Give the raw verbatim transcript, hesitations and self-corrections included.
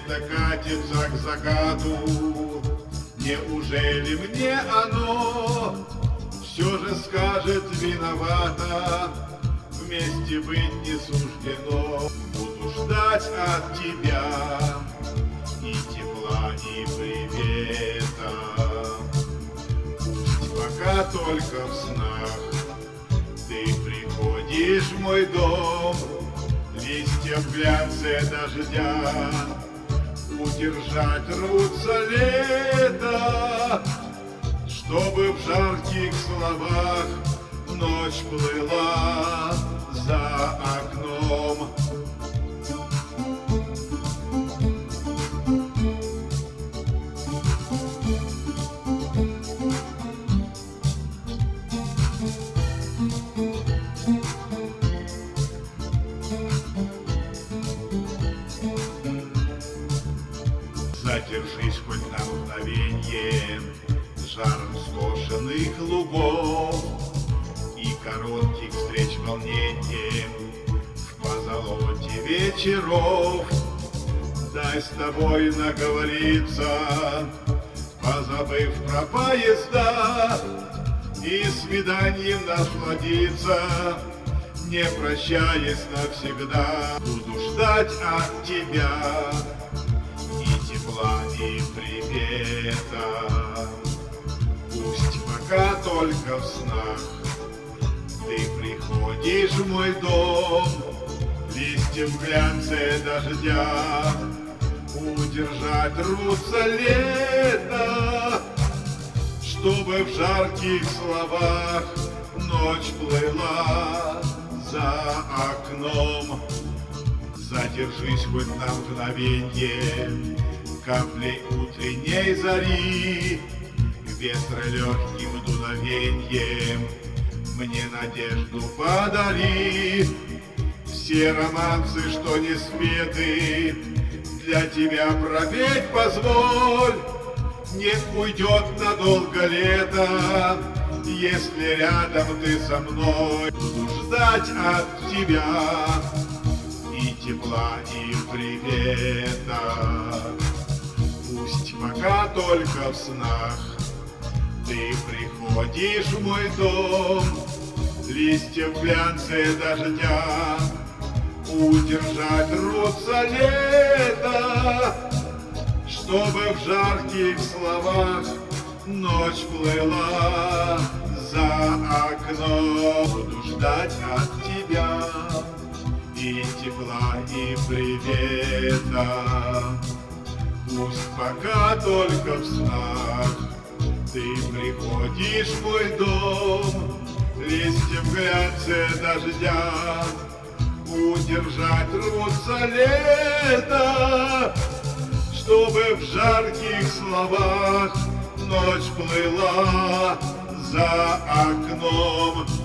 лето катится к закату, неужели мне оно все же скажет виновата? Вместе быть не суждено. Буду ждать от тебя и тепла, и привета. Пусть пока только в снах ты приходишь в мой дом, листья в глянце дождя удержать рвутся лето, чтобы в жарких словах ночь плыла за окном. Задержись хоть на мгновенье жаром скошенных лугов и коротких встреч волнением в позолоте вечеров. Дай с тобой наговориться, позабыв про поезда, и свиданием насладиться, не прощаясь навсегда. Буду ждать от тебя и тепла, и привета. Пусть пока только в снах ты приходишь в мой дом, листья в глянце дождя удержать рвутся лето, чтобы в жарких словах ночь плыла за окном. Задержись хоть на мгновенье каплей утренней зари, ветра легким дуновеньем мне надежду подари. Все романсы, что не спеты, для тебя пропеть позволь. Не уйдет надолго лето, если рядом ты со мной. Буду ждать от тебя и тепла, и привета. Пусть пока только в снах ты приходишь в мой дом, листья в глянце дождя удержать рвутся лето, чтобы в жарких словах ночь плыла за окном. Буду ждать от тебя и тепла, и привета. Пусть пока только в снах ты приходишь в мой дом, листья в глянце дождя удержать рвутся лето, чтобы в жарких словах ночь плыла за окном.